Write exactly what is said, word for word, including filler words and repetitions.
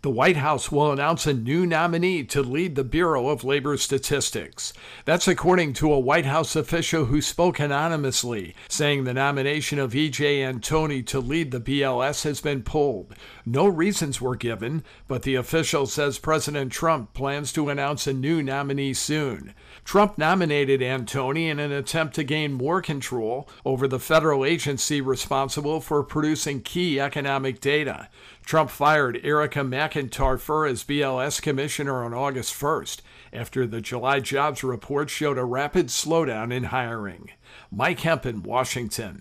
The White House will announce a new nominee to lead the Bureau of Labor Statistics. That's according to a White House official who spoke anonymously, saying the nomination of E J Antoni to lead the B L S has been pulled. No reasons were given, but the official says President Trump plans to announce a new nominee soon. Trump nominated Antoni in an attempt to gain more control over the federal agency responsible for producing key economic data. Trump fired Erica McIntyre as B L S commissioner on August first, after the July jobs report showed a rapid slowdown in hiring. Mike Hemp in Washington.